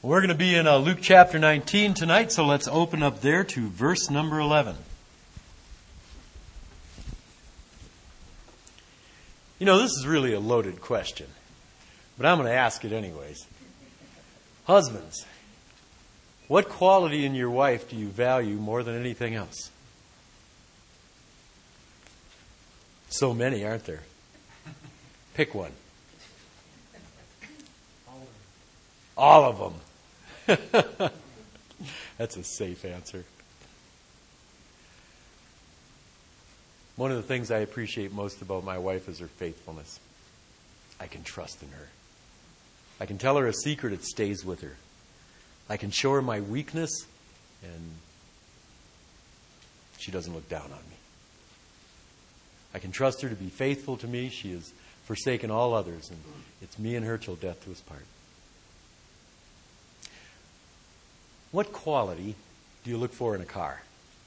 We're going to be in Luke chapter 19 tonight, so let's open up there to verse number 11. You know, this is really a loaded question, but I'm going to ask it anyways. Husbands, what quality in your wife do you value more than anything else? So many, aren't there? Pick one. All of them. That's a safe answer. One of the things I appreciate most about my wife is her faithfulness. I can trust in her. I can tell her a secret, it stays with her. I can show her my weakness, and she doesn't look down on me. I can trust her to be faithful to me. She has forsaken all others, and it's me and her till death do us part. What quality do you look for in a car?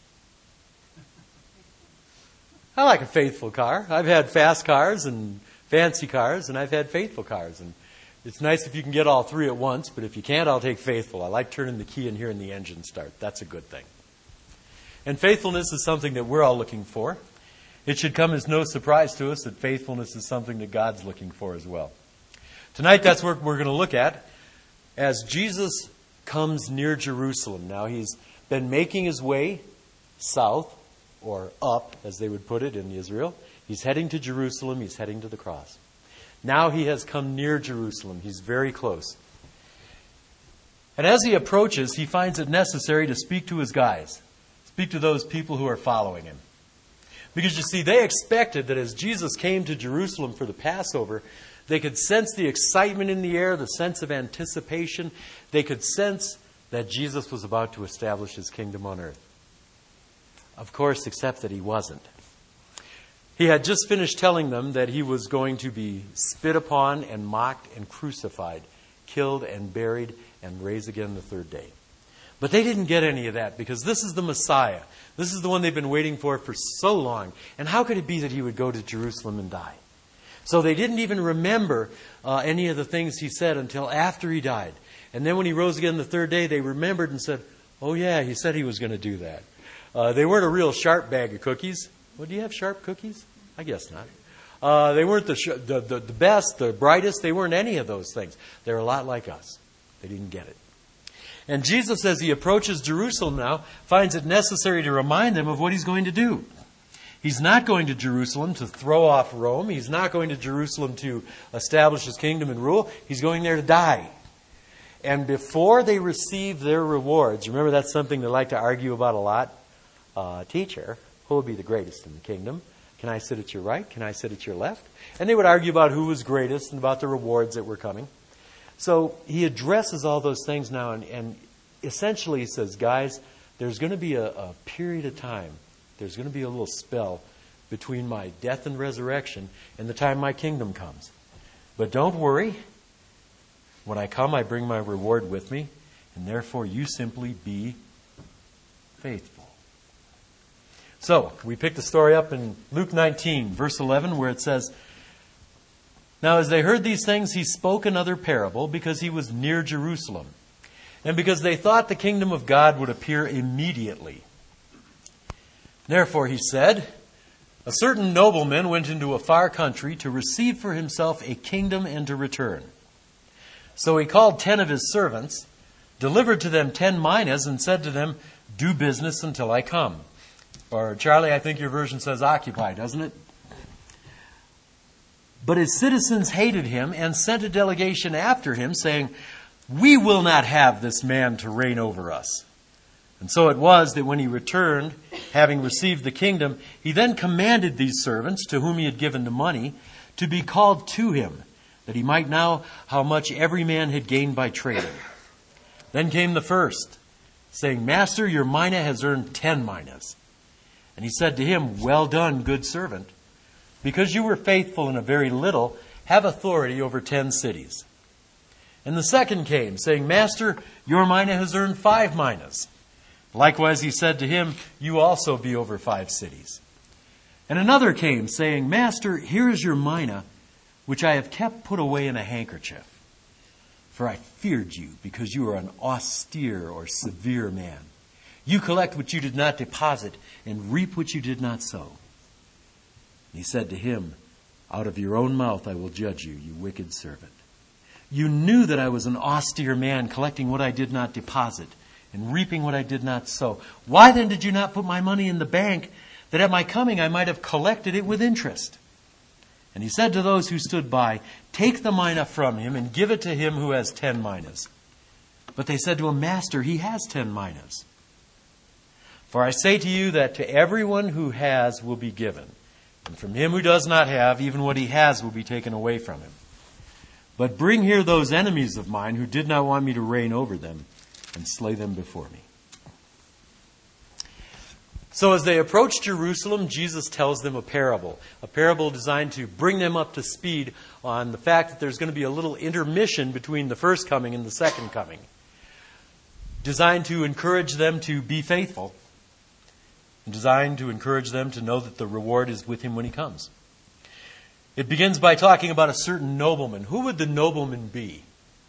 I like a faithful car. I've had fast cars and fancy cars, and I've had faithful cars. And it's nice if you can get all three at once, but if you can't, I'll take faithful. I like turning the key and hearing the engine start. That's a good thing. And faithfulness is something that we're all looking for. It should come as no surprise to us that faithfulness is something that God's looking for as well. Tonight, that's what we're going to look at as Jesus comes near Jerusalem. Now, he's been making his way south, or up, as they would put it in Israel. He's heading to Jerusalem. He's heading to the cross. Now he has come near Jerusalem. He's very close. And as he approaches, he finds it necessary to speak to his guys. Speak to those people who are following him. Because you see, they expected that as Jesus came to Jerusalem for the Passover, they could sense the excitement in the air, the sense of anticipation. They could sense that Jesus was about to establish his kingdom on earth. Of course, except that he wasn't. He had just finished telling them that he was going to be spit upon and mocked and crucified, killed and buried and raised again the third day. But they didn't get any of that because this is the Messiah. This is the one they've been waiting for so long. And how could it be that he would go to Jerusalem and die? So they didn't even remember any of the things he said until after he died. And then when he rose again the third day, they remembered and said, oh yeah, he said he was going to do that. They weren't a real sharp bag of cookies. Well, do you have sharp cookies? I guess not. They weren't the best, the brightest. They weren't any of those things. They're a lot like us. They didn't get it. And Jesus, as he approaches Jerusalem now, finds it necessary to remind them of what he's going to do. He's not going to Jerusalem to throw off Rome. He's not going to Jerusalem to establish his kingdom and rule. He's going there to die. And before they receive their rewards, remember that's something they like to argue about a lot. Teacher, who will be the greatest in the kingdom? Can I sit at your right? Can I sit at your left? And they would argue about who was greatest and about the rewards that were coming. So he addresses all those things now and essentially he says, guys, there's going to be a period of time. There's going to be a little spell between my death and resurrection and the time my kingdom comes. But don't worry. When I come, I bring my reward with me, and therefore you simply be faithful. So, we pick the story up in Luke 19, verse 11, where it says, now as they heard these things, he spoke another parable because he was near Jerusalem, and because they thought the kingdom of God would appear immediately. Therefore, he said, a certain nobleman went into a far country to receive for himself a kingdom and to return. So he called 10 of his servants, delivered to them 10 minas, and said to them, do business until I come. Or, Charlie, I think your version says occupy, doesn't it? But his citizens hated him and sent a delegation after him, saying, we will not have this man to reign over us. And so it was that when he returned, having received the kingdom, he then commanded these servants, to whom he had given the money, to be called to him, that he might know how much every man had gained by trading. Then came the first, saying, Master, your mina has earned 10 minas. And he said to him, well done, good servant. Because you were faithful in a very little, have authority over 10 cities. And the second came, saying, Master, your mina has earned 5 minas. Likewise he said to him, you also be over 5 cities. And another came, saying, Master, here is your mina, which I have kept put away in a handkerchief. For I feared you, because you are an austere or severe man. You collect what you did not deposit, and reap what you did not sow. And he said to him, Out of your own mouth I will judge you, you wicked servant. You knew that I was an austere man, collecting what I did not deposit, and reaping what I did not sow. Why then did you not put my money in the bank, that at my coming I might have collected it with interest? And he said to those who stood by, Take the mina from him, and give it to him who has 10 minas. But they said to him, Master, he has 10 minas. For I say to you that to everyone who has will be given, and from him who does not have, even what he has will be taken away from him. But bring here those enemies of mine who did not want me to reign over them, and slay them before me. So as they approach Jerusalem, Jesus tells them a parable designed to bring them up to speed on the fact that there's going to be a little intermission between the first coming and the second coming, designed to encourage them to be faithful, and designed to encourage them to know that the reward is with him when he comes. It begins by talking about a certain nobleman. Who would the nobleman be?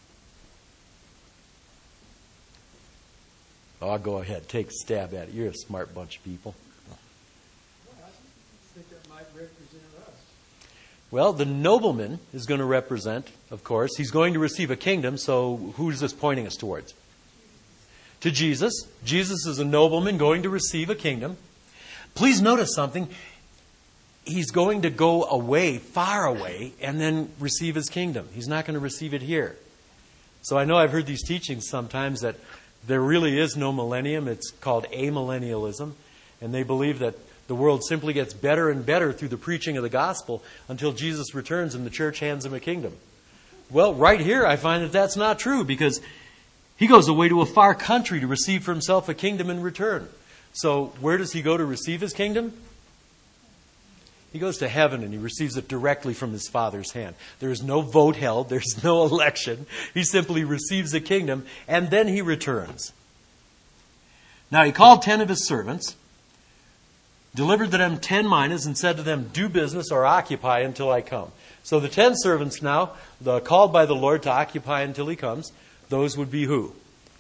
Oh, go ahead. Take a stab at it. You're a smart bunch of people. Well, I think that might represent us. Well, the nobleman is going to represent, of course, he's going to receive a kingdom, so who's this pointing us towards? To Jesus. Jesus is a nobleman going to receive a kingdom. Please notice something. He's going to go away, far away, and then receive his kingdom. He's not going to receive it here. So I know I've heard these teachings sometimes that there really is no millennium. It's called amillennialism. And they believe that the world simply gets better and better through the preaching of the gospel until Jesus returns and the church hands him a kingdom. Well, right here I find that that's not true, because he goes away to a far country to receive for himself a kingdom in return. So where does he go to receive his kingdom? He goes to heaven and he receives it directly from his Father's hand. There is no vote held. There's no election. He simply receives the kingdom and then he returns. Now he called 10 of his servants, delivered to them 10 minas, and said to them, Do business or occupy until I come. So the 10 servants now, called by the Lord to occupy until he comes, those would be who?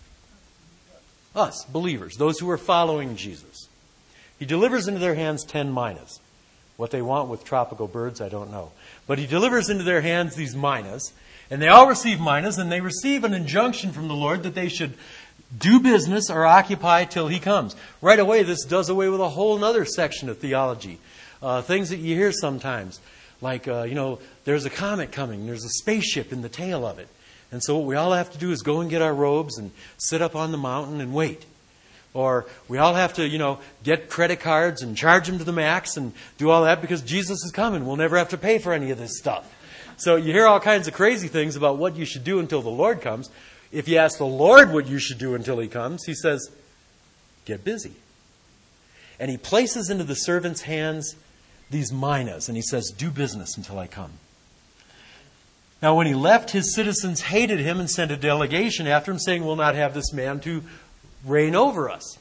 Us, believers, those who are following Jesus. He delivers into their hands 10 minas. What they want with tropical birds, I don't know. But he delivers into their hands these minas, and they all receive minas, and they receive an injunction from the Lord that they should do business or occupy till he comes. Right away, this does away with a whole other section of theology. Things that you hear sometimes, like, there's a comet coming, there's a spaceship in the tail of it. And so what we all have to do is go and get our robes and sit up on the mountain and wait. Or we all have to, get credit cards and charge them to the max and do all that because Jesus is coming. We'll never have to pay for any of this stuff. So you hear all kinds of crazy things about what you should do until the Lord comes. If you ask the Lord what you should do until he comes, he says, get busy. And he places into the servants' hands these minas, and he says, do business until I come. Now when he left, his citizens hated him and sent a delegation after him saying, we'll not have this man to reign over us.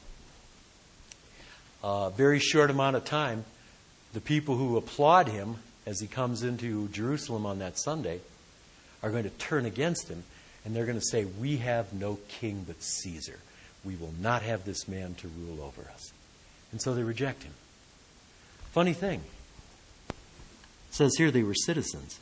A very short amount of time, the people who applaud him as he comes into Jerusalem on that Sunday are going to turn against him, and they're going to say, we have no king but Caesar. We will not have this man to rule over us. And so they reject him. Funny thing. It says here they were citizens.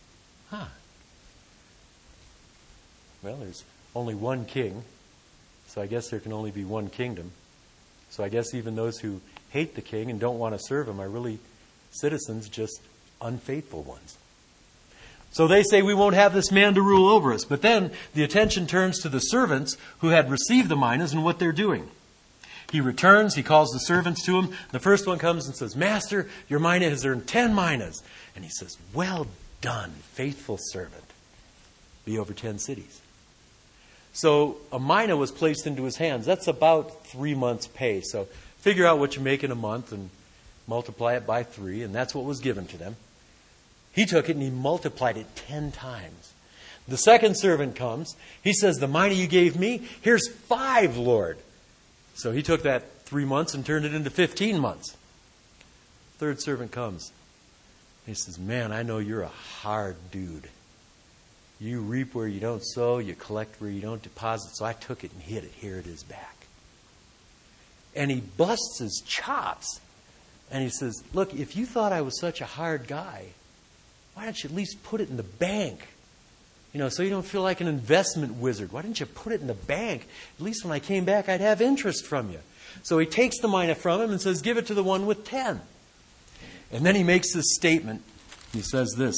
Well, there's only one king. So I guess there can only be one kingdom. So I guess even those who hate the king and don't want to serve him are really citizens, just unfaithful ones. So they say, we won't have this man to rule over us. But then the attention turns to the servants who had received the minas and what they're doing. He returns, he calls the servants to him. The first one comes and says, Master, your mina has earned 10 minas. And he says, well done, faithful servant. Be over 10 cities. So a mina was placed into his hands. That's about 3 months' pay. So figure out what you make in a month and multiply it by 3, and that's what was given to them. He took it and he multiplied it 10 times. The second servant comes. He says, the mina you gave me, here's 5, Lord. So he took that 3 months and turned it into 15 months. Third servant comes. He says, man, I know you're a hard dude. You reap where you don't sow, you collect where you don't deposit. So I took it and hid it. Here it is back. And he busts his chops. And he says, look, if you thought I was such a hard guy, why don't you at least put it in the bank? So you don't feel like an investment wizard. Why didn't you put it in the bank? At least when I came back, I'd have interest from you. So he takes the mina from him and says, give it to the one with 10. And then he makes this statement. He says this.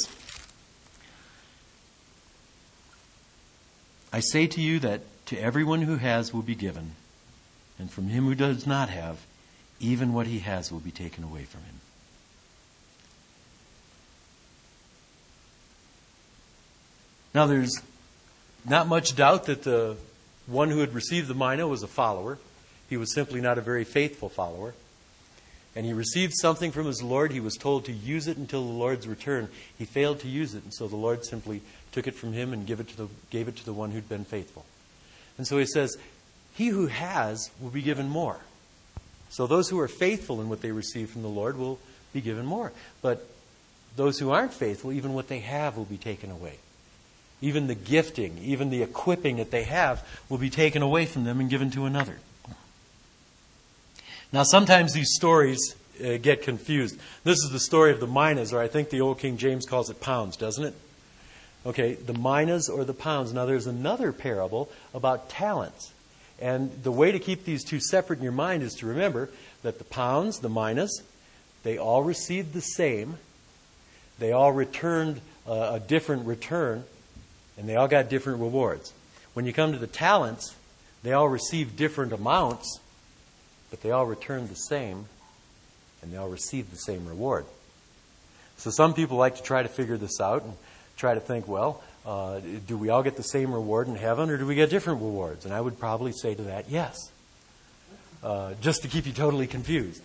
I say to you that to everyone who has will be given, and from him who does not have, even what he has will be taken away from him. Now there's not much doubt that the one who had received the mina was a follower. He was simply not a very faithful follower. And he received something from his Lord. He was told to use it until the Lord's return. He failed to use it, and so the Lord simply took it from him and gave it to the one who'd been faithful. And so he says, he who has will be given more. So those who are faithful in what they receive from the Lord will be given more. But those who aren't faithful, even what they have will be taken away. Even the gifting, even the equipping that they have will be taken away from them and given to another. Now, sometimes these stories get confused. This is the story of the minas, or I think the old King James calls it pounds, doesn't it? Okay, the minas or the pounds. Now, there's another parable about talents. And the way to keep these two separate in your mind is to remember that the pounds, the minas, they all received the same. They all returned a different return. And they all got different rewards. When you come to the talents, they all received different amounts, but they all returned the same, and they all received the same reward. So some people like to try to figure this out and try to think, well, do we all get the same reward in heaven, or do we get different rewards? And I would probably say to that, yes. Just to keep you totally confused.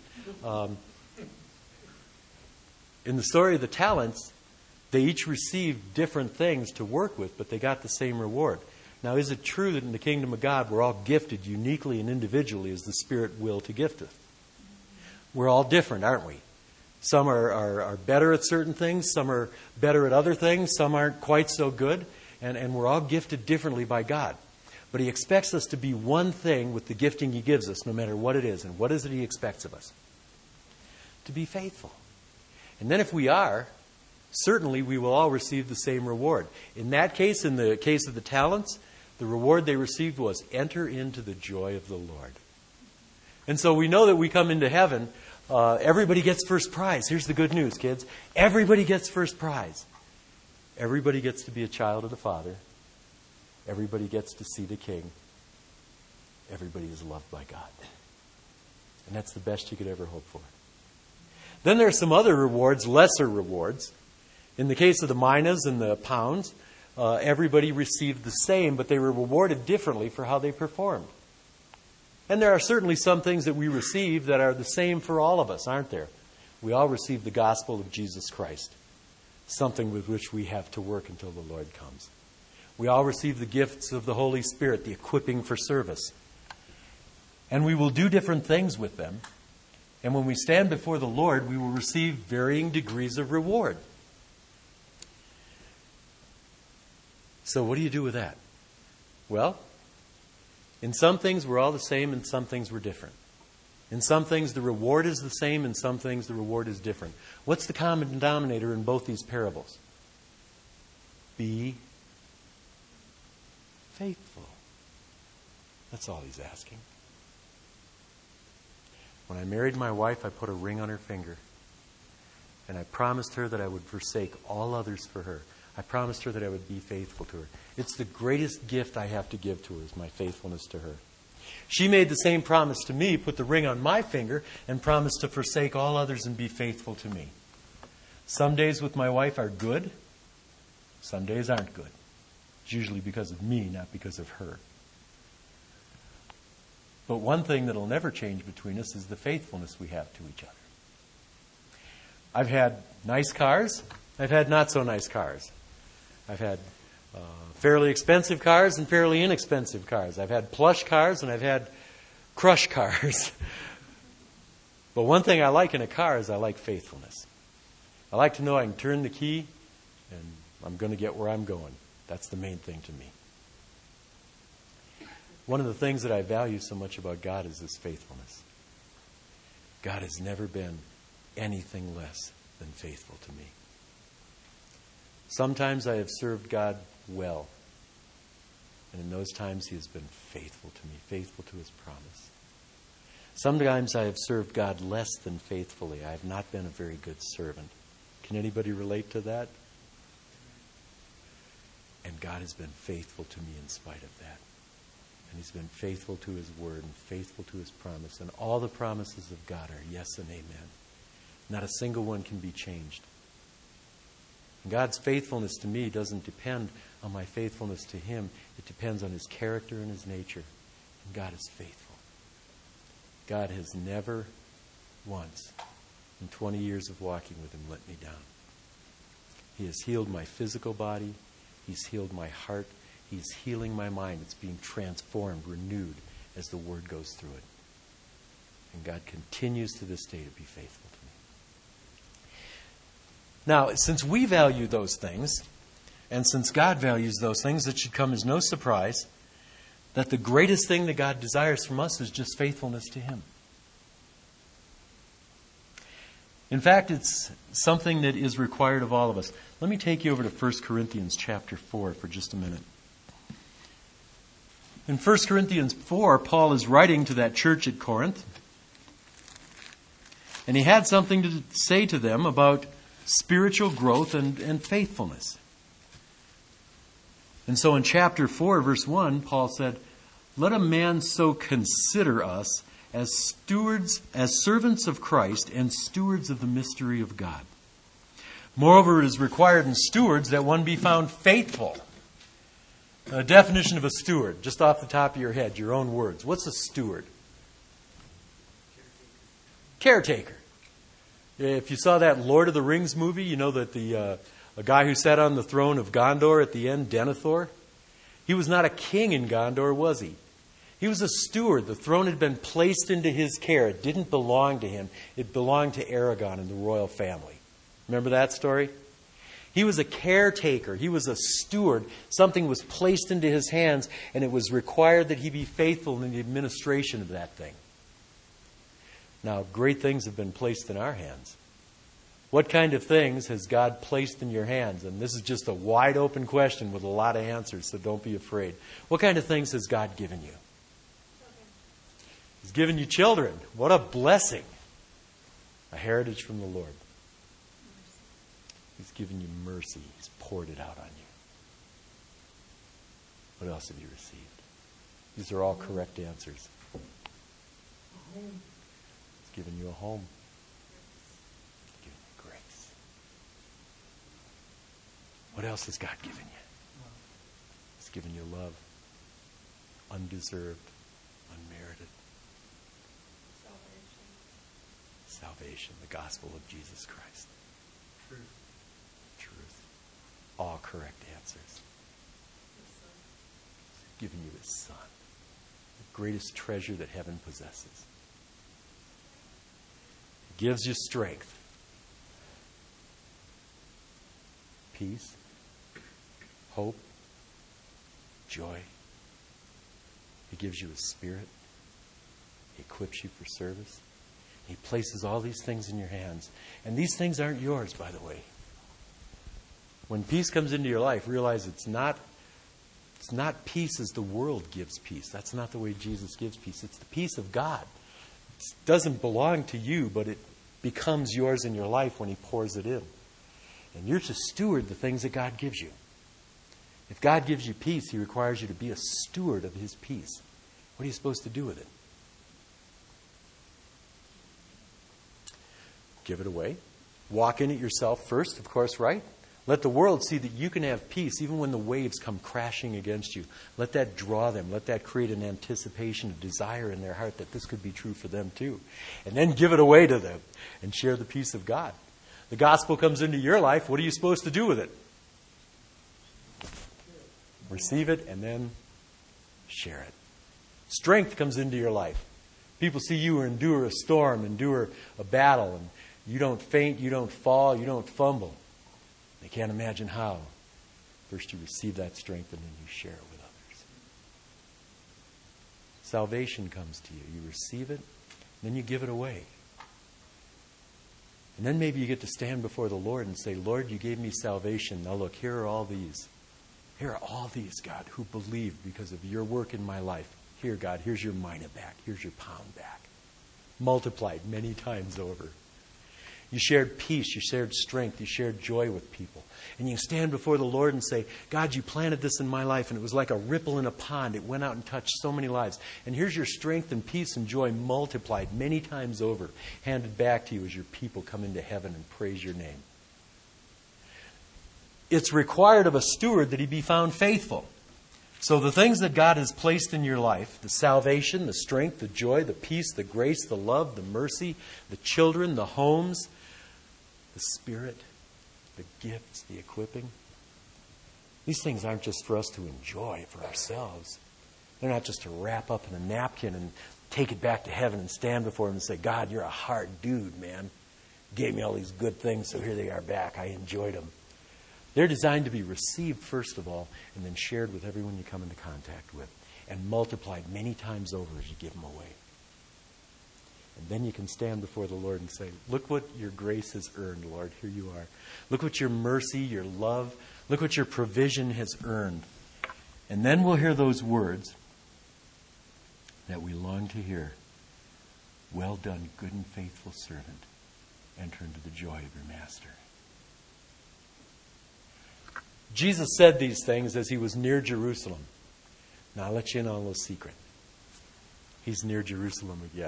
In the story of the talents, they each received different things to work with, but they got the same reward. Now, is it true that in the kingdom of God, we're all gifted uniquely and individually as the Spirit will to gift us? We're all different, aren't we? Some are better at certain things, some are better at other things, some aren't quite so good, and we're all gifted differently by God. But He expects us to be one thing with the gifting He gives us, no matter what it is. And what is it He expects of us? To be faithful. And then if we are, certainly we will all receive the same reward. In that case, in the case of the talents, the reward they received was enter into the joy of the Lord. And so we know that we come into heaven, everybody gets first prize. Here's the good news, kids. Everybody gets first prize. Everybody gets to be a child of the Father. Everybody gets to see the King. Everybody is loved by God. And that's the best you could ever hope for. Then there are some other rewards, lesser rewards. In the case of the minas and the pounds, everybody received the same, but they were rewarded differently for how they performed. And there are certainly some things that we receive that are the same for all of us, aren't there? We all receive the gospel of Jesus Christ, something with which we have to work until the Lord comes. We all receive the gifts of the Holy Spirit, the equipping for service. And we will do different things with them. And when we stand before the Lord, we will receive varying degrees of reward. So what do you do with that? Well, in some things we're all the same, in some things we're different. In some things the reward is the same, in some things the reward is different. What's the common denominator in both these parables? Be faithful. That's all He's asking. When I married my wife, I put a ring on her finger. And I promised her that I would forsake all others for her. I promised her that I would be faithful to her. It's the greatest gift I have to give to her, is my faithfulness to her. She made the same promise to me, put the ring on my finger, and promised to forsake all others and be faithful to me. Some days with my wife are good. Some days aren't good. It's usually because of me, not because of her. But one thing that will never change between us is the faithfulness we have to each other. I've had nice cars. I've had not so nice cars. I've had fairly expensive cars and fairly inexpensive cars. I've had plush cars and I've had crush cars. But one thing I like in a car is I like faithfulness. I like to know I can turn the key and I'm going to get where I'm going. That's the main thing to me. One of the things that I value so much about God is His faithfulness. God has never been anything less than faithful to me. Sometimes I have served God well. And in those times He has been faithful to me, faithful to His promise. Sometimes I have served God less than faithfully. I have not been a very good servant. Can anybody relate to that? And God has been faithful to me in spite of that. And He's been faithful to His word and faithful to His promise. And all the promises of God are yes and amen. Not a single one can be changed. And God's faithfulness to me doesn't depend on my faithfulness to Him. It depends on His character and His nature. And God is faithful. God has never once in 20 years of walking with Him let me down. He has healed my physical body. He's healed my heart. He's healing my mind. It's being transformed, renewed as the Word goes through it. And God continues to this day to be faithful to me. Now, since we value those things, and since God values those things, it should come as no surprise that the greatest thing that God desires from us is just faithfulness to Him. In fact, it's something that is required of all of us. Let me take you over to 1 Corinthians chapter 4 for just a minute. In 1 Corinthians 4, Paul is writing to that church at Corinth. And he had something to say to them about spiritual growth and faithfulness. And so in chapter 4, verse 1, Paul said, "Let a man so consider us as stewards, as servants of Christ and stewards of the mystery of God. Moreover, it is required in stewards that one be found faithful." A definition of a steward, just off the top of your head, your own words. What's a steward? Caretaker. If you saw that Lord of the Rings movie, you know that a guy who sat on the throne of Gondor at the end, Denethor, he was not a king in Gondor, was he? He was a steward. The throne had been placed into his care. It didn't belong to him. It belonged to Aragorn and the royal family. Remember that story? He was a caretaker. He was a steward. Something was placed into his hands, and it was required that he be faithful in the administration of that thing. Now, great things have been placed in our hands. What kind of things has God placed in your hands? And this is just a wide open question with a lot of answers, so don't be afraid. What kind of things has God given you? He's given you children. What a blessing. A heritage from the Lord. He's given you mercy. He's poured it out on you. What else have you received? These are all correct answers. He's given you a home. He's given you grace. What else has God given you? He's given you love. Undeserved. Unmerited. Salvation. The gospel of Jesus Christ. Truth. All correct answers. He's given you His Son. The greatest treasure that heaven possesses. He gives you strength. Peace. Hope. Joy. He gives you His Spirit. He equips you for service. He places all these things in your hands. And these things aren't yours, by the way. When peace comes into your life, realize it's not peace as the world gives peace. That's not the way Jesus gives peace. It's the peace of God. It doesn't belong to you, but it becomes yours in your life when He pours it in. And you're to steward the things that God gives you. If God gives you peace, He requires you to be a steward of His peace. What are you supposed to do with it? Give it away. Walk in it yourself first, of course, right? Let the world see that you can have peace even when the waves come crashing against you. Let that draw them. Let that create an anticipation, a desire in their heart that this could be true for them too. And then give it away to them and share the peace of God. The gospel comes into your life. What are you supposed to do with it? Receive it and then share it. Strength comes into your life. People see you endure a storm, endure a battle, and you don't faint, you don't fall, you don't fumble. They can't imagine how. First you receive that strength and then you share it with others. Salvation comes to you. You receive it, and then you give it away. And then maybe you get to stand before the Lord and say, Lord, you gave me salvation. Now look, here are all these. Here are all these, God, who believed because of your work in my life. Here, God, here's your mina back. Here's your pound back. Multiplied many times over. You shared peace. You shared strength. You shared joy with people. And you stand before the Lord and say, God, you planted this in my life, and it was like a ripple in a pond. It went out and touched so many lives. And here's your strength and peace and joy multiplied many times over, handed back to you as your people come into heaven and praise your name. It's required of a steward that he be found faithful. So the things that God has placed in your life, the salvation, the strength, the joy, the peace, the grace, the love, the mercy, the children, the homes, the Spirit, the gifts, the equipping. These things aren't just for us to enjoy for ourselves. They're not just to wrap up in a napkin and take it back to heaven and stand before Him and say, God, you're a hard dude, man. You gave me all these good things, so here they are back. I enjoyed them. They're designed to be received, first of all, and then shared with everyone you come into contact with, and multiplied many times over as you give them away. And then you can stand before the Lord and say, look what your grace has earned, Lord. Here you are. Look what your mercy, your love, look what your provision has earned. And then we'll hear those words that we long to hear. Well done, good and faithful servant. Enter into the joy of your master. Jesus said these things as He was near Jerusalem. Now I'll let you in on a little secret. He's near Jerusalem again.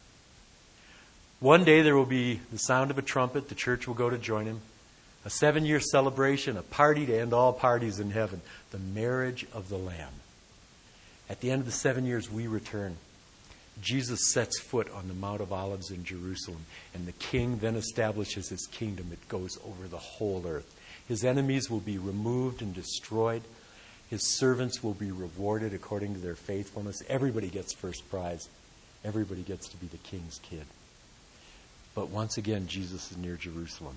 One day there will be the sound of a trumpet. The church will go to join Him. A 7-year celebration, a party to end all parties in heaven. The marriage of the Lamb. At the end of the 7 years, we return. Jesus sets foot on the Mount of Olives in Jerusalem. And the King then establishes His kingdom. It goes over the whole earth. His enemies will be removed and destroyed. His servants will be rewarded according to their faithfulness. Everybody gets first prize. Everybody gets to be the King's kid. But once again, Jesus is near Jerusalem.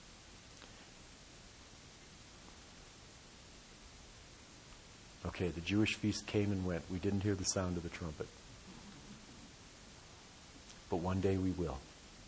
Okay, the Jewish feast came and went. We didn't hear the sound of the trumpet. But one day we will.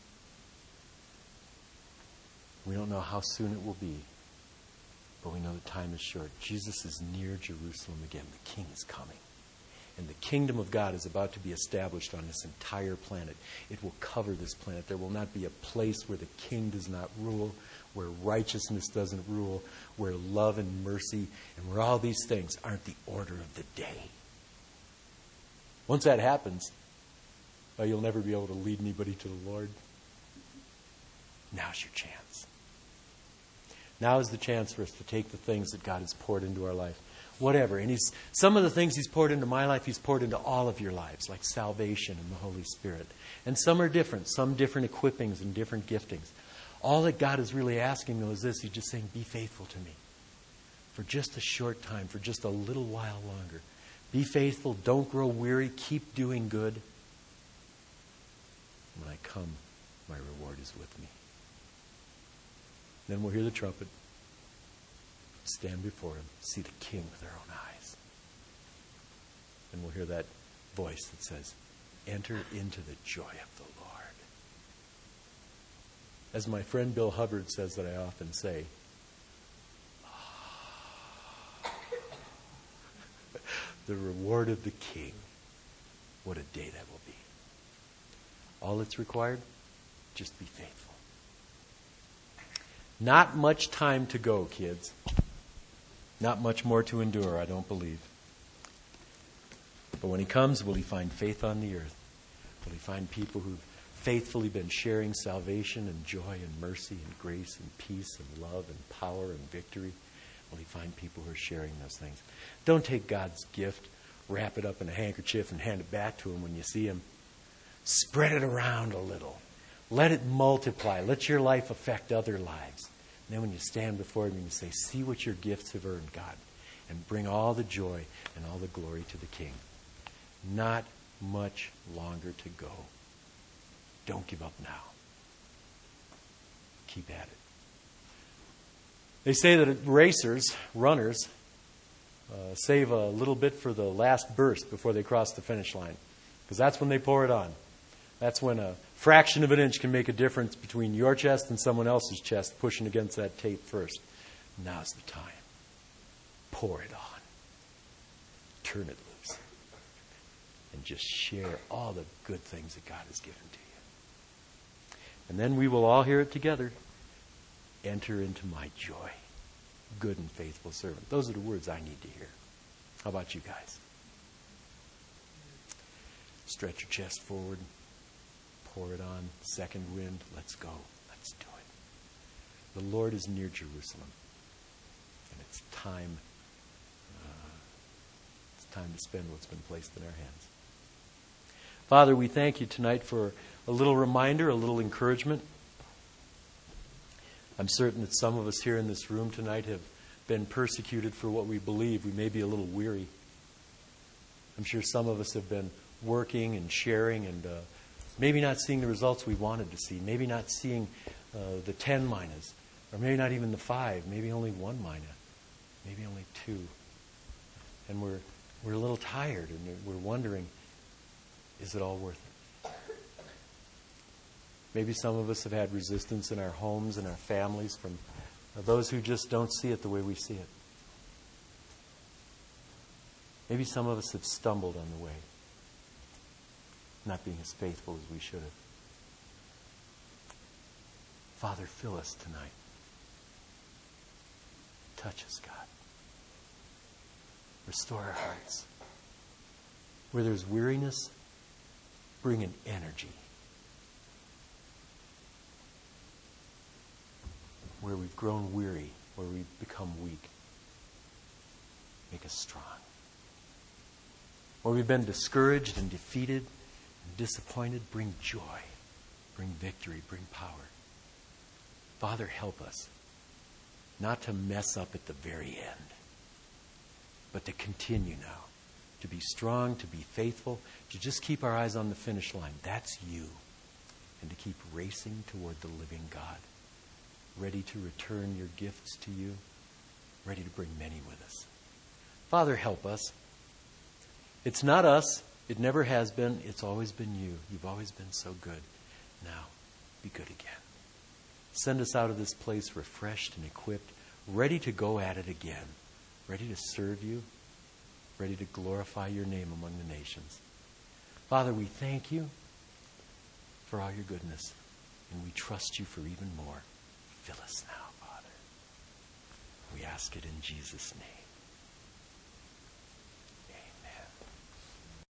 We don't know how soon it will be. But we know the time is short. Jesus is near Jerusalem again. The King is coming. And the kingdom of God is about to be established on this entire planet. It will cover this planet. There will not be a place where the King does not rule, where righteousness doesn't rule, where love and mercy and where all these things aren't the order of the day. Once that happens, you'll never be able to lead anybody to the Lord. Now's your chance. Now is the chance for us to take the things that God has poured into our life. Whatever. And some of the things He's poured into my life, He's poured into all of your lives, like salvation and the Holy Spirit. And some are different. Some different equippings and different giftings. All that God is really asking, though, is this. He's just saying, be faithful to me. For just a short time, for just a little while longer. Be faithful. Don't grow weary. Keep doing good. When I come, my reward is with me. Then we'll hear the trumpet, stand before Him, see the King with our own eyes. And we'll hear that voice that says, enter into the joy of the Lord. As my friend Bill Hubbard says that I often say, the reward of the King. What a day that will be. All that's required, just be faithful. Not much time to go, kids. Not much more to endure, I don't believe. But when He comes, will He find faith on the earth? Will He find people who've faithfully been sharing salvation and joy and mercy and grace and peace and love and power and victory? Will He find people who are sharing those things? Don't take God's gift, wrap it up in a handkerchief and hand it back to Him when you see Him. Spread it around a little. Let it multiply. Let your life affect other lives. And then when you stand before Him and you say, see what your gifts have earned, God, and bring all the joy and all the glory to the King. Not much longer to go. Don't give up now. Keep at it. They say that runners, save a little bit for the last burst before they cross the finish line. Because that's when they pour it on. That's when a fraction of an inch can make a difference between your chest and someone else's chest pushing against that tape first. Now's the time. Pour it on. Turn it loose. And just share all the good things that God has given to you. And then we will all hear it together. Enter into my joy, good and faithful servant. Those are the words I need to hear. How about you guys? Stretch your chest forward. Pour it on. Second wind. Let's go. Let's do it. The Lord is near Jerusalem. And it's time to spend what's been placed in our hands. Father, we thank you tonight for a little reminder, a little encouragement. I'm certain that some of us here in this room tonight have been persecuted for what we believe. We may be a little weary. I'm sure some of us have been working and sharing and maybe not seeing the results we wanted to see. Maybe not seeing the 10 minas. Or maybe not even the 5. Maybe only 1 mina. Maybe only 2. And we're a little tired and we're wondering, is it all worth it? Maybe some of us have had resistance in our homes and our families from those who just don't see it the way we see it. Maybe some of us have stumbled on the way, not being as faithful as we should have. Father, fill us tonight. Touch us, God. Restore our hearts. Where there's weariness, bring an energy. Where we've grown weary, where we've become weak, make us strong. Where we've been discouraged and defeated and disappointed, bring joy, bring victory, bring power. Father, help us not to mess up at the very end, but to continue now, to be strong, to be faithful, to just keep our eyes on the finish line. That's you. And to keep racing toward the living God, ready to return your gifts to you, ready to bring many with us. Father, help us. It's not us. It never has been. It's always been you. You've always been so good. Now, be good again. Send us out of this place refreshed and equipped, ready to go at it again, ready to serve you, ready to glorify your name among the nations. Father, we thank you for all your goodness, and we trust you for even more. Fill us now, Father. We ask it in Jesus' name.